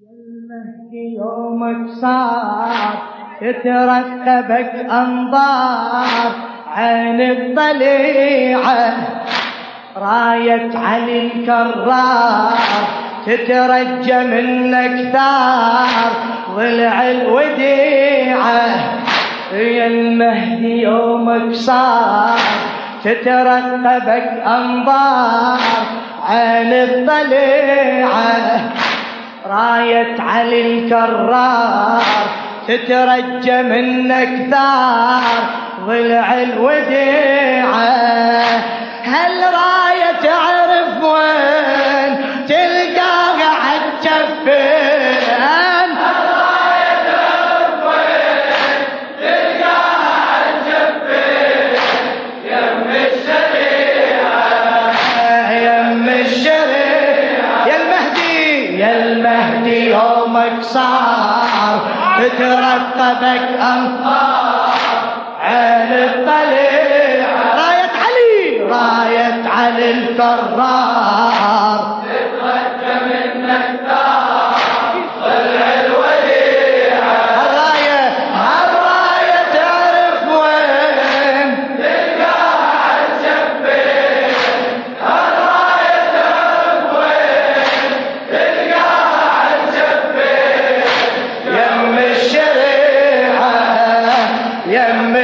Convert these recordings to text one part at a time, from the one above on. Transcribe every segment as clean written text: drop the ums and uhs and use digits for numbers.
المهدي يومك صار تترقبك أنظار عين الطليعة راية علي الكرار تترجى منك ثار ضلع الوديعة. يا المهدي يومك صار تترقبك أنظار عين الطليعة راية علي الكرار تترجى منك ثار ضلع الوديعة. هالراية تعرف وين تلقاها عالجفين هالراية تعرف وين تلقاها عالجفين يم الشريعة يم الشريعة. يا المهدي يومك صار تترقبك أنظار عين الطليعة راية علي الكرار تترجى منك ثار ضلع الوديعة. هالراية تعرف وين تلقاها عالجفين هالراية تعرف وين تلقاها عالجفين يم الشريعة يم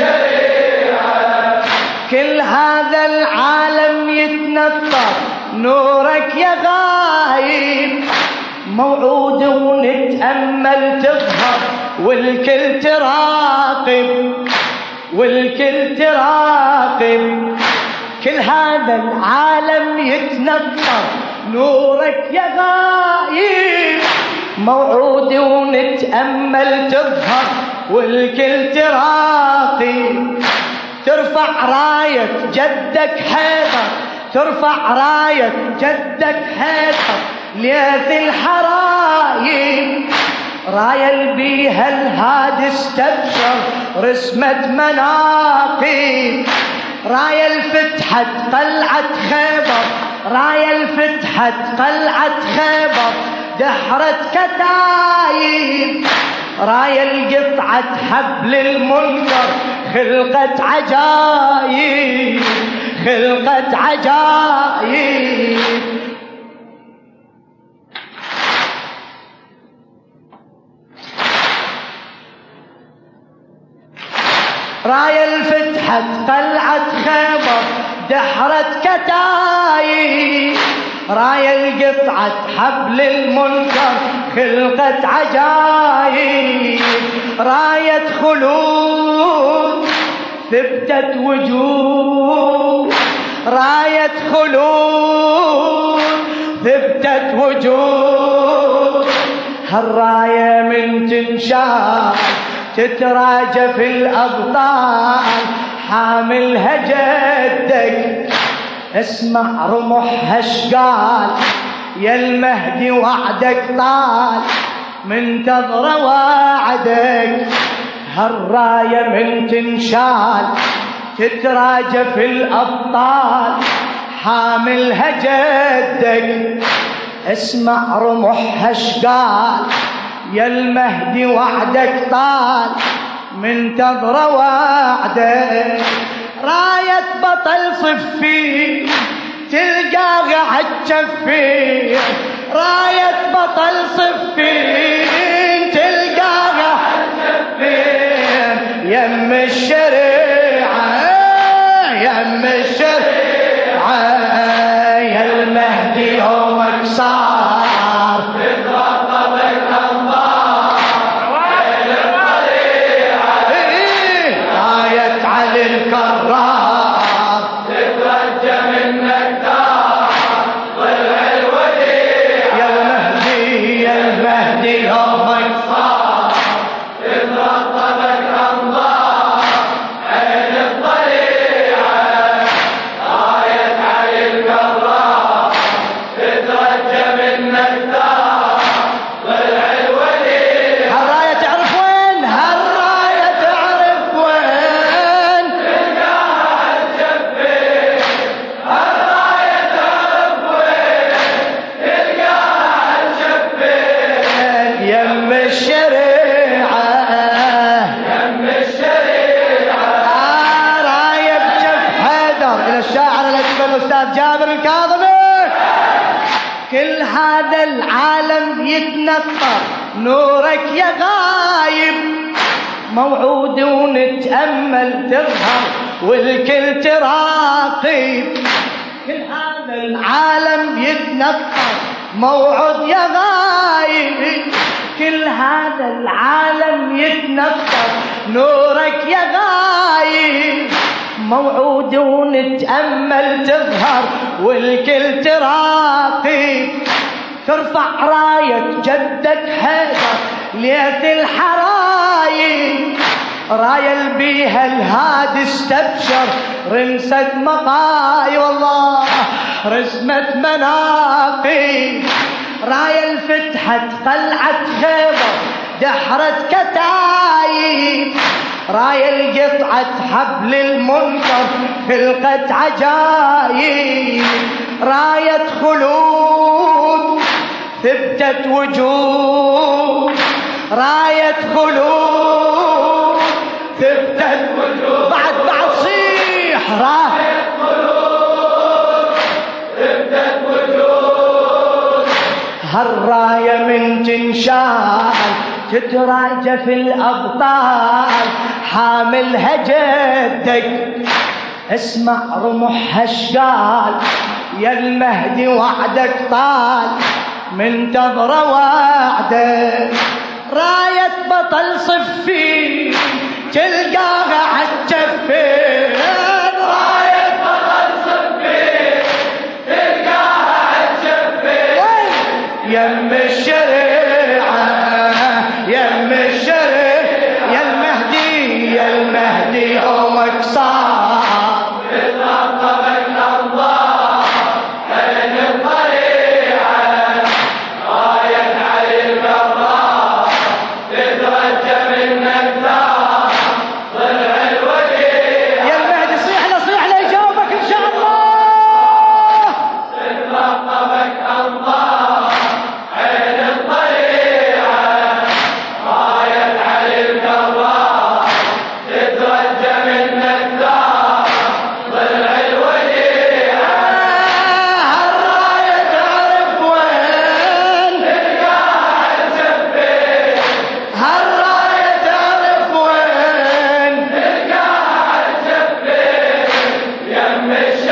الشريعة. كل هذا العالم يتنطر نورك يا غايب موعود ونتأمل تظهر والكل تراقب والكل تراقب. كل هذا العالم يتنطر نورك يا غايب موعود ونتأمل تظهر والكل تراقب. ترفع راية جدك حيدر ترفع راية جدك حيدر ليث الحرايب راية البيها الهادي استبشر رسمة مناقب. راية الفتحة قلعة خيبر راية الفتحة قلعة خيبر دحرت كتايب. راية القطعة حبل المنكر خلقت عجايب خلقت عجايب. راية الفتحة قلعة خيبر دحرت كتايب. راية القطعة حبل المنكر خلقت عجايب. راية خلود ثبتت وجود راية خلود ثبتت وجود. هالراية من تنشال تتراجى في الأبطال حاملها جدك اسمع رمحها شقال. يا المهدي وعدك طال منتظر وعدك. هالراية من تنشال تتراجى في الأبطال حاملها جدك اسمع رمحها شقال. يا المهدي وعدك طال منتظر وعدك. راية بطل صفين تلقاها عالجفين راية بطل صفين تلقاها عالجفين يم الشريعة يم الشريعة. يا المهدي يومك صار تترقبك أنظار عين الطليعة راية علي الكرار تترجى منك ثار ضلع الوديعة. يا المهدي هذا العالم يتنطر نورك يا غايب، موعود ونتأمل تظهر والكل تراقب. كل هذا العالم يتنطر موعود يا غايب، كل هذا العالم يتنطر نورك يا غايب، موعود ونتأمل تظهر والكل تراقب. ترفع راية جدك حيدر ليت الحرايب، راية بيها الهادي استبشر رمسة مقاي والله رسمة مناقب. راية الفتحت قلعة خيبر دحرت كتايب، راية القطعة حبل المنكر خلقت عجايب. راية خلود ثبتت وجود، راية خلود ثبتت وجود. بعد صيح راية خلود ثبتت وجود. هالراية من تنشال تتراجى في الأبطال، حاملها جدك اسمع رمحها اشقال، يا المهدي وعدك طال من تضرى وعدك. راية بطل صفي تلقاها عالجفين، راية بطل صفي تلقاها عالجفين. يم الشريعة يم الشريعة يا المهدي يا المهدي يومك صار بترقبك الله بين الطريعة. راية علي القرار تترجى منك ذا طلع الوديع. يا المهدي صيح له يجاوبك ان شاء الله. بترقبك الله بين الطريعة. راية علي القرار تترجى منك ذا طلع الوديع. هالراية تعرف وين تلقاها عالجفين، هالراية تعرف وين تلقاها عالجفين. يم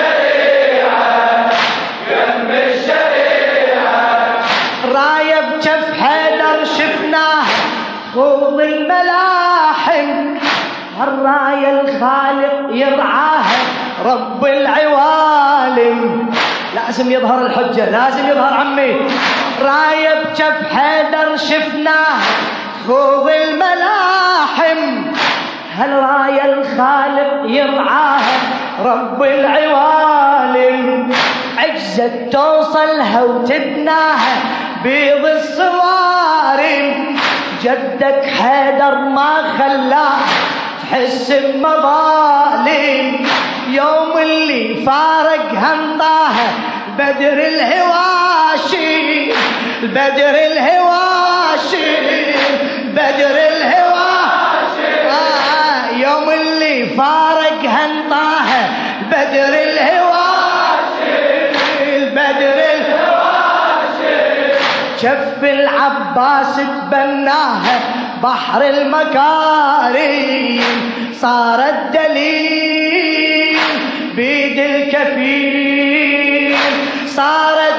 الشريعة يم الشريعة. راية بجف حيدر شفناها خوض الملاحم، هالراية الخالق يرعاها رب العوالم. لازم يظهر الحجة لازم يظهر عمي. راية بجف حيدر شفناها خوض الملاحم، هالراية الخالق يرعاها رب العوالم. عجزت توصلها وتدناها بيض الصوارم، جدك حيدر ما خلاه تحس بمظالم. يوم اللي فارق هنطاها بدر الهواشي، بدر الهواشي بدر الهواشي. يوم اللي فارق هنطاها بدر الهواشي، البدر الهواشي. شف العباس تبناها بحر المكارم، صارت دليل بيد الكفيل، صارت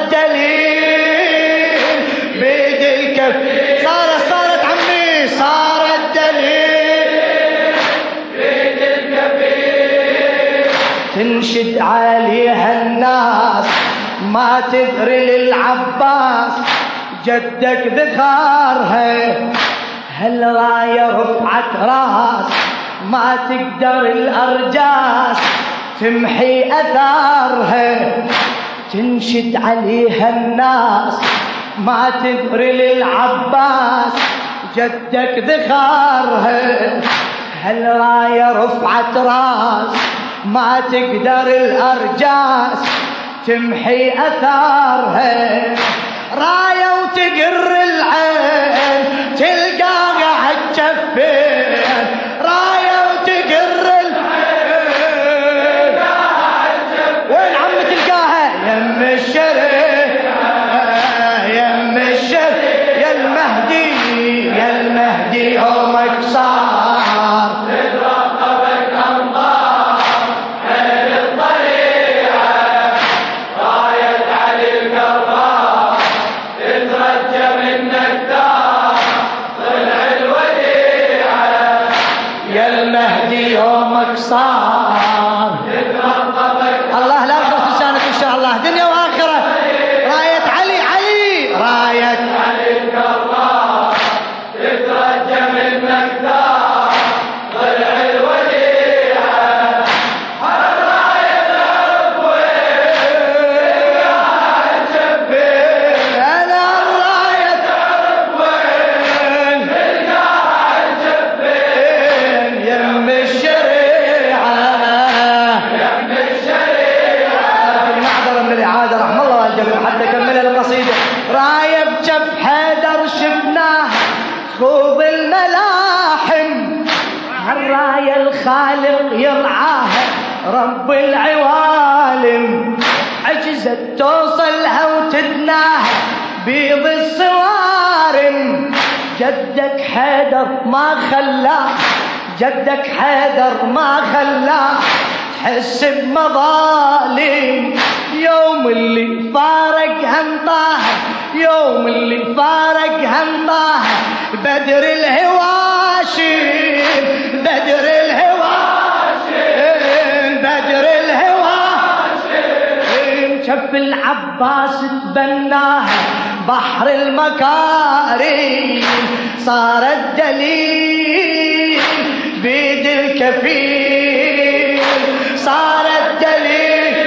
دليل بيد الكفيل. صارت عمي صارت دليل بيد الكفيل. تنشد عليها الناس ما تدري للعباس جدك ذخارها، هالراية رفعت راس ما تقدر الأرجاس تمحي أثارها. تنشد عليها الناس ما تدري للعباس جدك ذخارها، هالراية رفعت راس ما تقدر الأرجاس تمحي أثارها. راية وتقر العين تلقاها عالجفين، راية وتقر العين وين عم تلقاها؟ يم الشريعة يومك صار. الله لا يغرس لسانك ان شاء الله دنيا واخره. راية علي راية علي الكرار تترجى من مقدار ضلع الوديعة. الراية تعرف وين قاعد جنبين. انا الراية تعرف وين قاعد جنبين. يم الشريعة يم الشريعة. معذرة من الإعادة رحم الله والدكم حتى كمل القصيدة. راية بجف حيدر شفناها خوض الملاحم. هالراية الخالق يرعاها رب العوالم. عجزت توصلها وتدناها بيض الصوارم. جدك حيدر ما خلاه جدك حيدر ما خلاه تحس بمظالم. يوم اللي فارق هنطاها يوم اللي فارق هنطاها بدر الهواشم بدر الهواشم بدر الهواشم. شف العباس تبناها بحر المكارم. صار الدليل بيد الكفيل. صار الدليل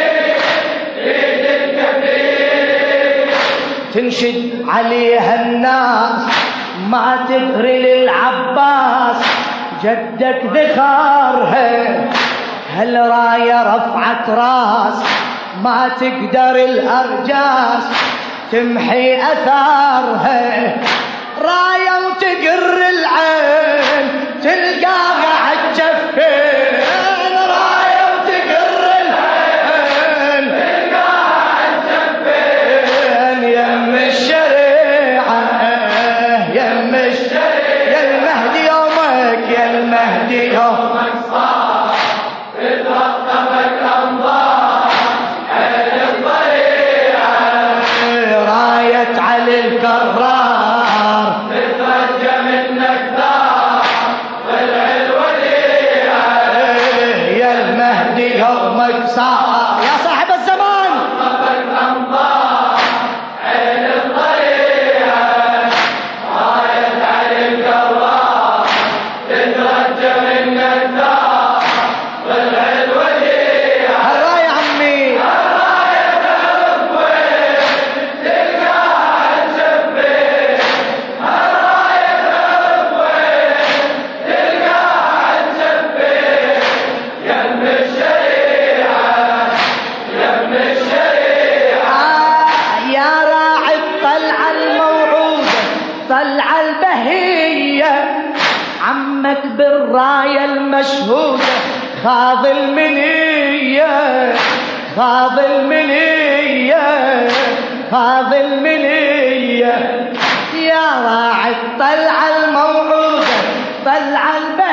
بيد الكفيل. تنشد عليها الناس ما تدري للعباس جدك ذخارها. هالراية رفعت راس ما تقدر الأرجاس تمحي أثارها. راية وتقر العين تلقاها عالجفين. راية وتقر العين تلقاها عالجفين. يم الشريعة يم الشريعة. يا المهدي يومك يا المهدي يومك صار. تترقبك أنظار عين الضريعة. راية علي الكرار تترجى منك دار ضلع الوديعة. يا المهدي يومك صار. يا صاحب الزمان تترقبك أنظار عين الضريعة. راية علي الكرار تترجى منك دار ضلع الوديعة. الراية عمي الراية تعرف وين تلقاها عالجنبين. الراية تعرف وين تلقاها عالجنبين. يم الشريعة يم الشريعة. يا راعي الطلعة الموعودة طلعة البهية. عمك بالراية المشهودة خاض المنية خاض المنية خاض المنية. يا راعي الطلعة الموعودة طلعة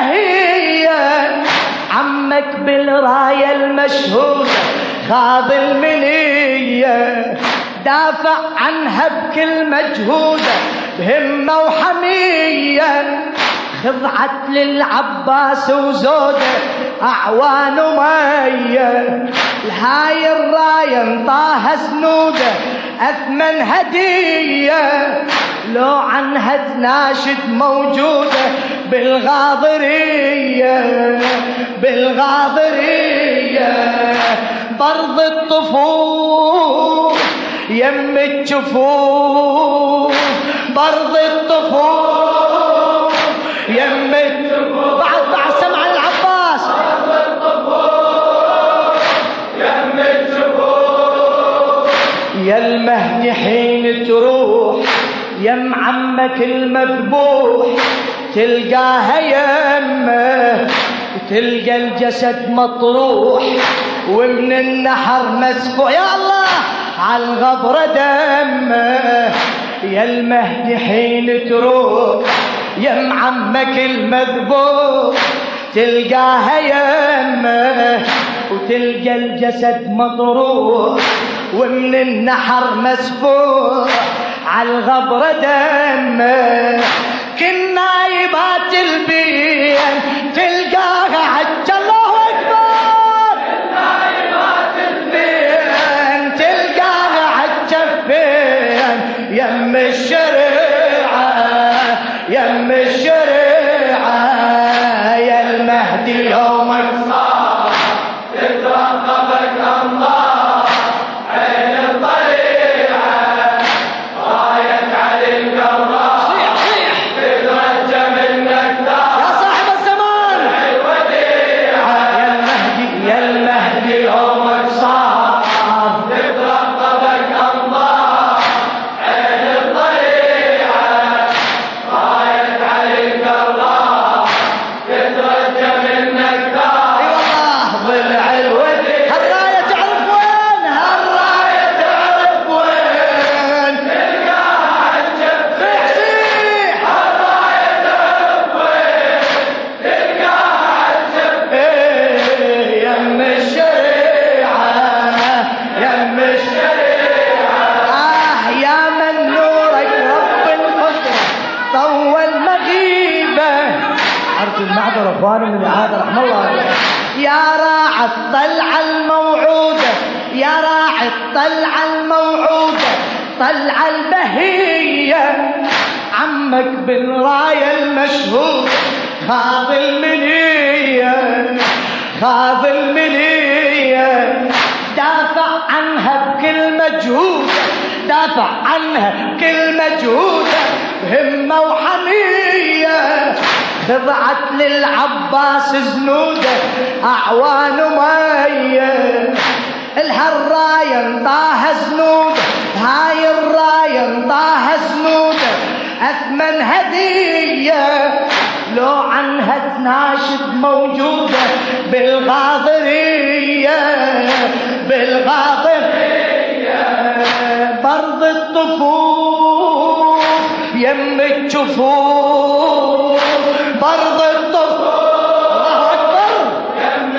البهية. عمك بالراية المشهودة خاض المنية. دافع عنها بكل مجهودة بهمة وحمية. خضعت للعباس وزوده أعوان ومية. الهاي الراية انطاها سنوده أثمن هدية. لو عنها تناشد موجودة بالغاضرية بالغاضرية. برض الطفوف يم الجفوف. برض الطفوف يم الجفوف. بعد سمع العباس برض الطفوف يم الجفوف. يا المهدي حين تروح يم عمك المذبوح تلقاها يمه وتلقى الجسد مطروح ومن النحر مسفوح. يا الله عالغبرة دمه. يا المهدي حين تروح يم عمك المذبوح تلقاها يمه وتلقى الجسد مطروح ومن النحر مسفوح عالغبرة دمه. كل نايبات البين تلقاها عجلة طول مغيبة. عرض المعذرة اخواني من الإعادة رحم الله عليك. يا راعي الطلعة الموعودة، يا راعي الطلعة الموعودة، طلعة البهية، عمك بالراية المشهور خاض المنية، خاض المنية، دافع عنها بكل مجهود، دافع عنها بكل مجهود، همة وحمية، خضعت للعباس زنوده أعوان مية، الهالراية انطاها زنوده، هاي الراية انطاها زنوده، أثمن هدية لو عنها تناشد موجودة بالغاضرية، بالغاضرية، برض الطفوف يم الجفوف، برض الطفوف، الله أكبر، يم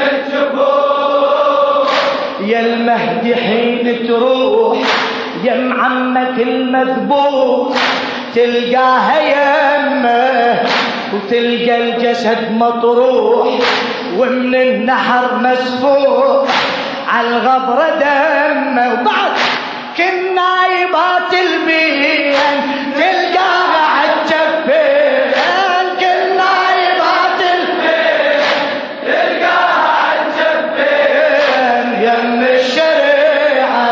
الجفوف، يا المهدي حين تروح يم عمك المذبوح تلقاها يمه، وتلقى الجسد مطروح ومن النحر مسفوح عالغبرة دمه، وبعد كل نايبات البين تلقاها عالجفين، كل نايبات البين تلقاها عالجفين، يم الشريعة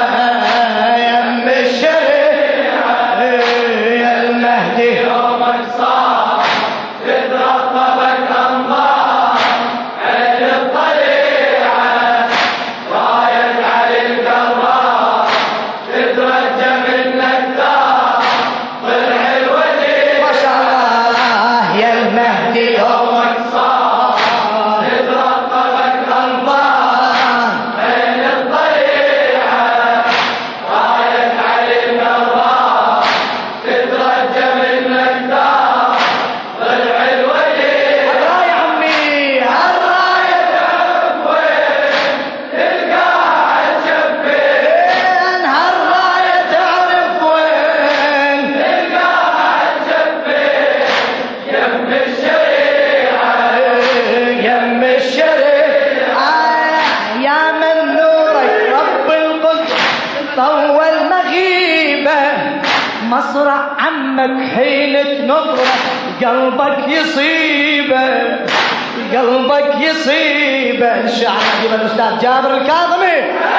يم الشريعة، يا المهدي يومك صار تترقبك أنظار عين الطليعة، رايد على القرار تترجى منك دار ضلع الوديع، ما شاء الله يا المهدي يومك صار تترقبك أنظار عين الطليعة، رايد على القرار تترجى منك دار ضلع الوديع، الراية عمي الراية تعرف وين تلقاها عالجفين، هالراية تعرف وين تلقاها عالجفين، يم الشريعة يم الشريعة، يا من نورك رب القدس طول مغيبة، مصرع عمك حين تنظره قلبك يصيبه، قلبك يصيبه، الشعر عجيب الأستاذ جابر الكاظمي،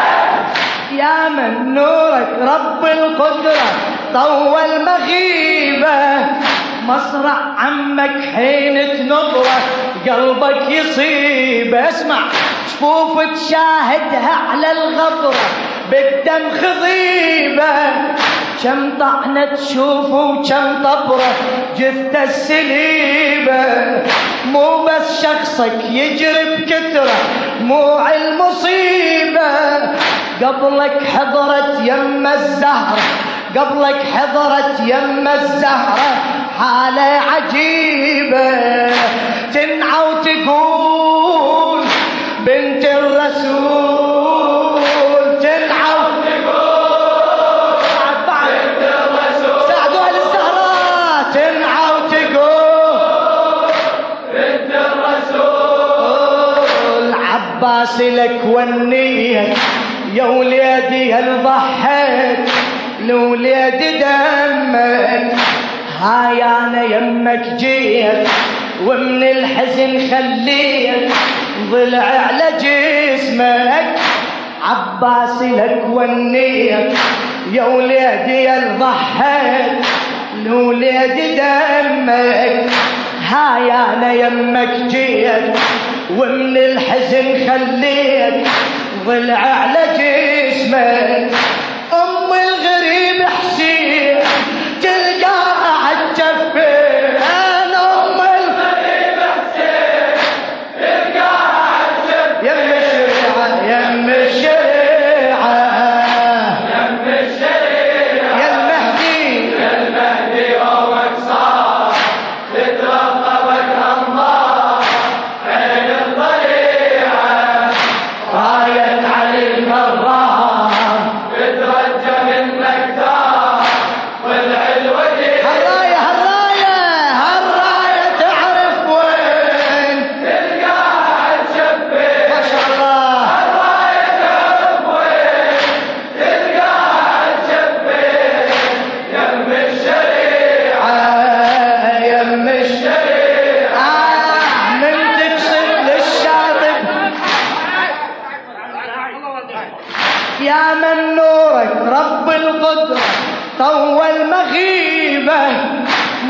يا من نورك رب القدرة طول مغيبة، مصرع عمك حين تنظره قلبك يصيبه، اسمع شفوف تشاهدها على الغبرة بالدم خضيبة، كم طعنة تشوفه وكم طبرة جثة السليبة، مو بس شخصك يجري بكثرة دموع المصيبة، قبلك حضرت يم الزهرة، قبلك حضرت يم الزهرة حالة عجيبة، تنعى وتقول بنت الرسول، تنعى وتقول بنت الرسول، ساعدوها للزهراء، تنعى وتقول بنت الرسول، عباس لك والنية يا وليدي هل ضحيت لوليدي دمك، هاي انا يمك جيت ومن الحزن خليت ضلع على جسمك، عباس لك والنية يا وليدي هل ضحيت لوليدي دمك، هاي انا يمك جيت ومن الحزن خليت ضلع على جسمك، ام الغريب حسين تلقاها عالجفين، ام الغريب حسين تلقاها عالجفين، يم الشريعة يم الشريعة يم الشريعة، يا المهدي يا المهدي يومك صار تترقبك انظار عين الطليعة، رايت على الكرار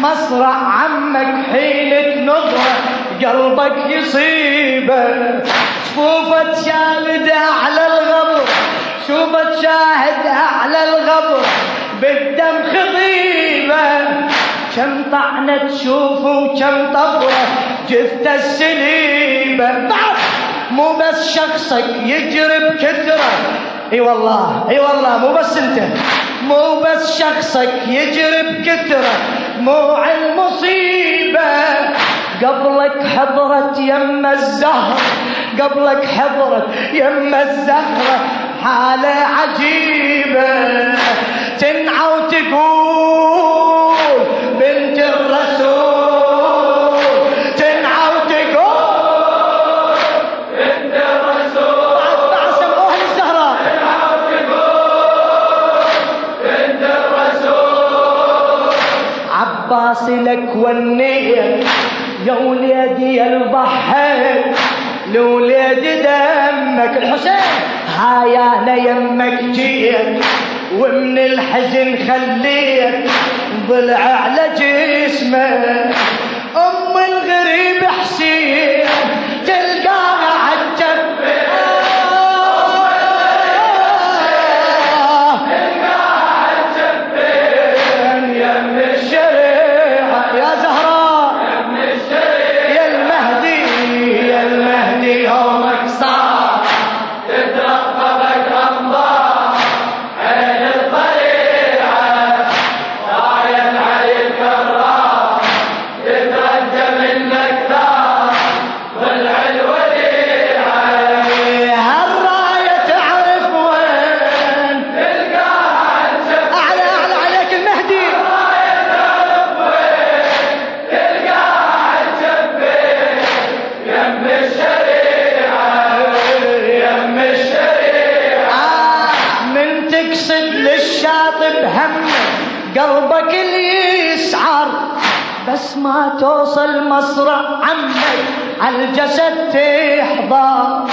مصرع عمك حين تنظره قلبك يصيبه. شوفة شاهد على الغبر، شوفة شاهد على الغبر بالدم خضيبه. كم طعنة تشوفه وكم طبره جثة السليبه. بعد مو بس شخصك يجري بكثرة، اي والله اي والله مو بس انت، مو بس شخصك يجري بكثرة دموع المصيبة. قبلك حضرت يم الزهر، قبلك حضرت يم الزهرة حالة عجيبة. تنعى وتقول بنت الرسول، تنعى وتقول بنت الرسول. بعد سمعوها للزهراء، تنعى وتقول بنت الرسول. عباس لك والنية يا وليدي يا الضحيت لوليدي دمك الحسين. هاي انا يمك جيت ومن الحزن خليت ضلع على جسمك. ام الغريب حسين تلقاها عالجبين، تلقاها عالجبين. يم الشريعة يا زهراء، يم الشريعة يا المهدي، يا المهدي يومك صار تترقبك انظار عين الطليعة. راية علي الكرار تترجى منك ثار ضلع الوديعة. هالراية تعرف وين تلقاها عالجبين. اعلى اعلى عليك المهدي. الراية تعرف وين تلقاها عالجبين. يم الشريعة، يم الشريعة. من تقصد للشاطئ همك قلبك اللي يسعر، بس ما توصل مصرع عمك عالجسد تحضر.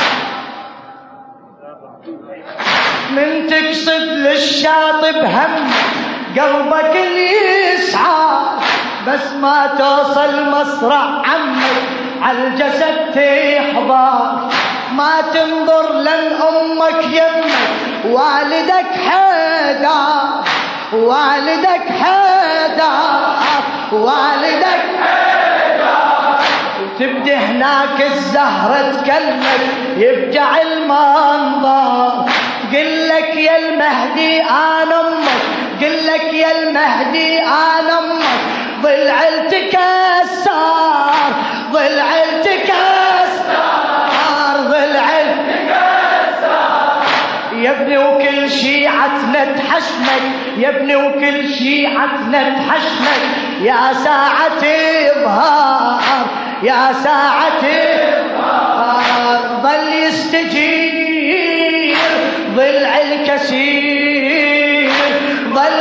من تقصد للشاطئ همك قلبك اللي يسعر، بس ما توصل مصرع عمك عالجسد تحضر. ما تنظر لن امك يمك والدك حيدر، والدك حيدر، والدك حيدر. وتبدي هناك الزهرة تكلمك يفجع المنظر. قلك يا المهدي انا امك، قلك يا المهدي انا امك. ضلع التكسر، ضلع التكسر، ضلع التكسر. يا ابني وكل شيعتنا تحشمك، يا ابني وكل شيعتنا تحشمك. يا ساعة إظهار، يا ساعة إظهار. ظل يستجير ضلع الكثير، ظل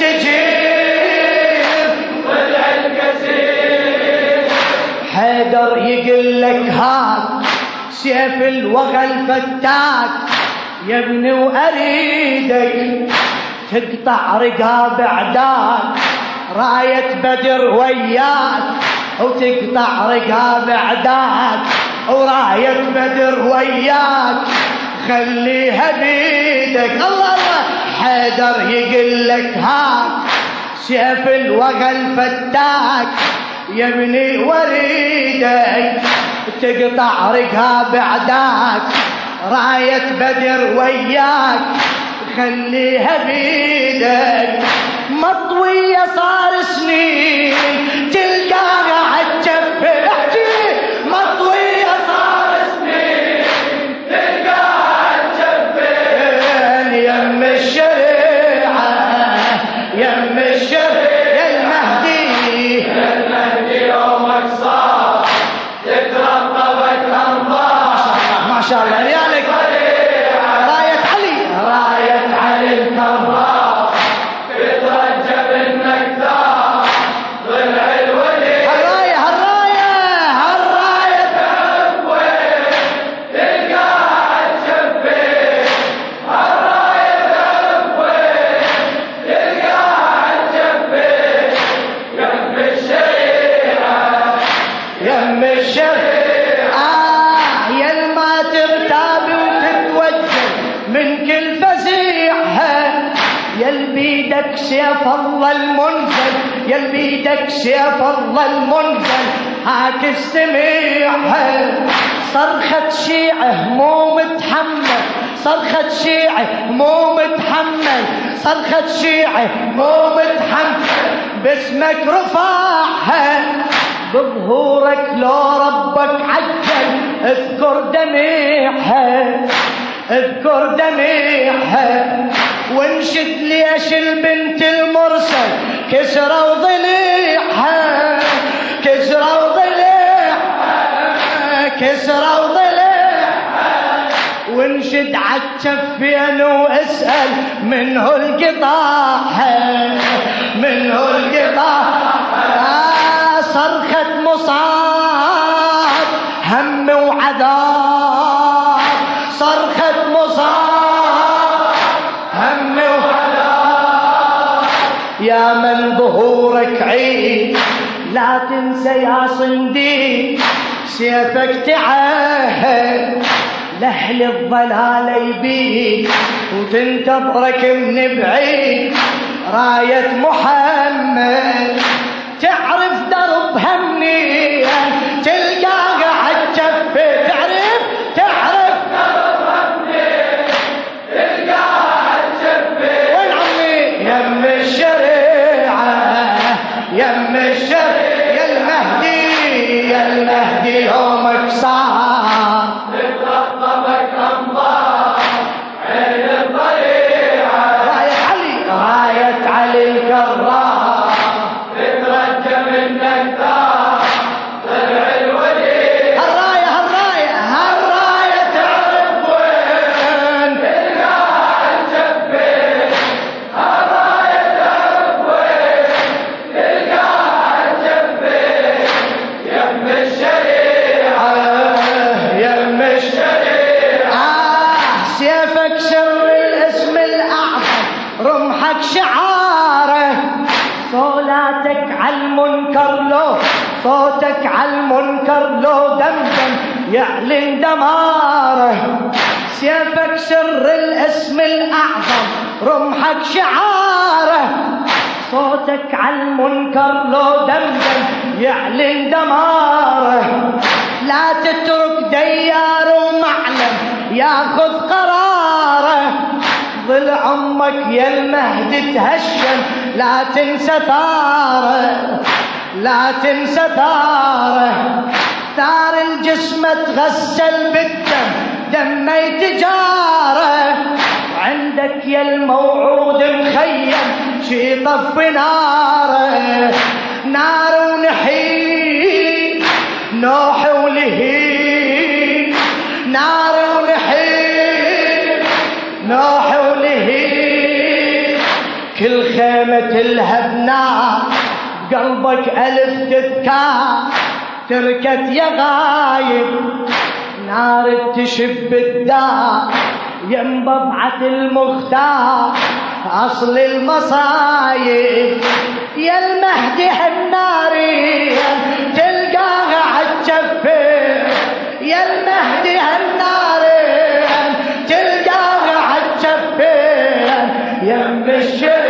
يستجير ضلع الكثير. حيدر يقلك هات سيف الوغى الفتاك يا ابني واريدك تقطع رقاب اعداك. راية بدر وياك وتقطع رقاب اعداك، وراية بدر وياك خليها بيدك. الله الله. حيدر يقلك هات سيف الوغى الفتاك يا ابني وريدك تقطع رقاب اعداك. راية بدر وياك خليها بيدك. مطوية صار سنين تلقاها عالجفين. احكي مطوية صار سنين تلقاها عالجفين. يم الشريعة، يم الشريعة يا المهدي، يا المهدي يومك صار تترقبك انظار. ما شاء الله ريالك. راية علي، راية علي الكرار تترجى منك ثار سيف الله المنزل، يا بيدك سيف الله المنزل، هاك استمعها. صرخة شيعة مو متحمل، صرخة شيعة مو متحمل، صرخة شيعة مو متحمل، باسمك رفعها. بظهورك لو ربك عجل اذكر دميعها، اذكر دميعها. وانشد ليش البنت المرسل كسروا ضليعها، كسروا ضليعها، كسروا ضليعها. وانشد عالجفين واسأل منه القطاع، منه القطاع. صرخة مصاب هم وعذاب، صرخة مصاب هم وعذاب. يا من ظهورك عيد لا تنسى يا صنديق، سيفك تعهد لأهل الضلال يبيك، وتنتظرك من بعيد راية محمد. تعرف دربها منين تلقاها عالجفة، تعرف دربها منين تلقاها عالجفة. وين عمي يم الشريعة، يم الشريعة، يا المهدي، يا المهدي يومك صار تترقبك أنظار عين الضريعة. راية علي، راية علي الكرار شعاره. صولاتك عالمنكر لو، صوتك عالمنكر لو دمدم يعلن دماره. سيفك سر الاسم الأعظم، رمحك شعاره. صوتك عالمنكر لو دمدم يعلن دماره. لا تترك ديار ومعلم ياخذ قراره. ضلع امك يا المهدي تهشم، لا تنسى ثاره، لا تنسى ثاره. ثار الجسم تغسل بالدم، دمه يتجاره. عندك يا الموعود مخيم شي طف ناره، نار ونحيل نوح ولهيب، نار ونحيل نوح ولهيب. كل خيمة تلهب نار، قلبك ألف تذكار، تركت يا غايب نار تشب الدار. يم بضعة المختار أصل المصايب، يا المهدي هالناري تلقاها عالجفة، يا المهدي هالناري تلقاها عالجفة. يم الشيخ